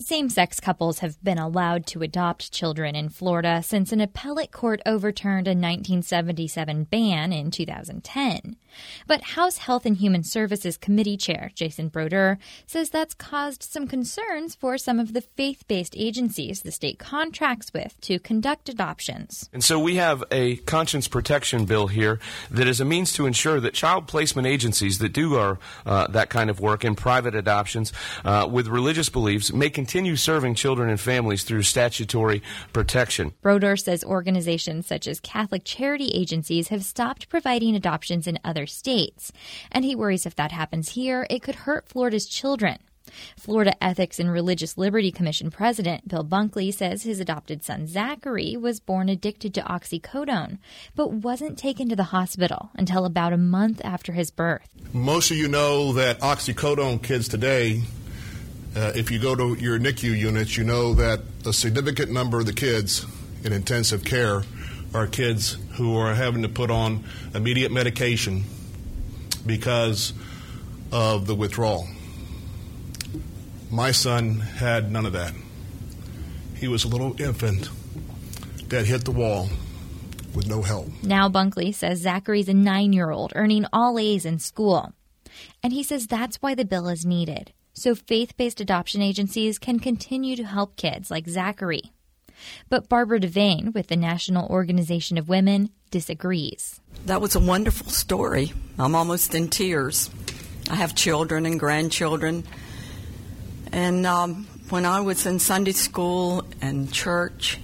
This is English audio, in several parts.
Same-sex couples have been allowed to adopt children in Florida since an appellate court overturned a 1977 ban in 2010. But House Health and Human Services Committee Chair Jason Brodeur says that's caused some concerns for some of the faith-based agencies the state contracts with to conduct adoptions. And so we have a conscience protection bill here that is a means to ensure that child placement agencies that do that kind of work in private adoptions with religious beliefs may continue serving children and families through statutory protection. Brodeur says organizations such as Catholic charity agencies have stopped providing adoptions in other states, and he worries if that happens here, it could hurt Florida's children. Florida Ethics and Religious Liberty Commission President Bill Bunkley says his adopted son Zachary was born addicted to oxycodone, but wasn't taken to the hospital until about a month after his birth. Most of you know that oxycodone kids today, if you go to your NICU units, you know that a significant number of the kids in intensive care are kids who are having to put on immediate medication because of the withdrawal. My son had none of that. He was a little infant that hit the wall with no help. Now Bunkley says Zachary's a 9-year-old earning all A's in school. And he says that's why the bill is needed, so faith-based adoption agencies can continue to help kids like Zachary. But Barbara Devane with the National Organization of Women disagrees. That was a wonderful story. I'm almost in tears. I have children and grandchildren. And when I was in Sunday school and church,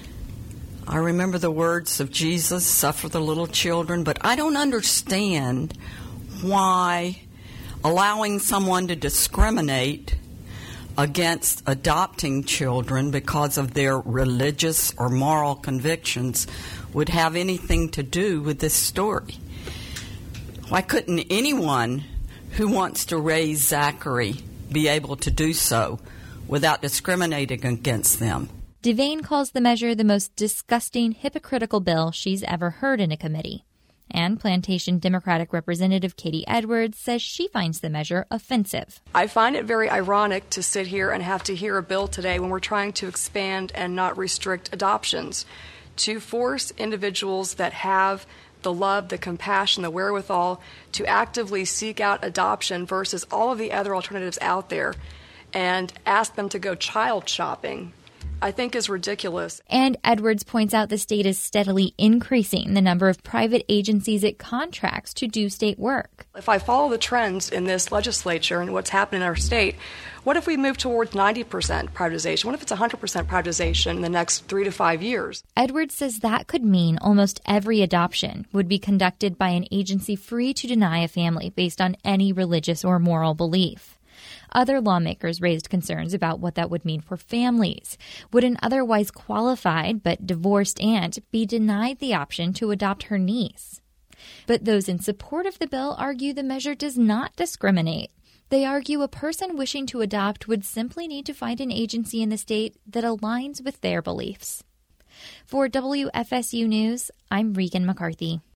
I remember the words of Jesus, suffer the little children, but I don't understand why allowing someone to discriminate against adopting children because of their religious or moral convictions would have anything to do with this story. Why couldn't anyone who wants to raise Zachary be able to do so without discriminating against them? Devane calls the measure the most disgusting, hypocritical bill she's ever heard in a committee. And Plantation Democratic Representative Katie Edwards says she finds the measure offensive. I find it very ironic to sit here and have to hear a bill today when we're trying to expand and not restrict adoptions, to force individuals that have the love, the compassion, the wherewithal to actively seek out adoption versus all of the other alternatives out there and ask them to go child shopping, I think is ridiculous. And Edwards points out the state is steadily increasing the number of private agencies it contracts to do state work. If I follow the trends in this legislature and what's happening in our state, what if we move towards 90% privatization? What if it's 100% privatization in the next 3 to 5 years? Edwards says that could mean almost every adoption would be conducted by an agency free to deny a family based on any religious or moral belief. Other lawmakers raised concerns about what that would mean for families. Would an otherwise qualified but divorced aunt be denied the option to adopt her niece? But those in support of the bill argue the measure does not discriminate. They argue a person wishing to adopt would simply need to find an agency in the state that aligns with their beliefs. For WFSU News, I'm Regan McCarthy.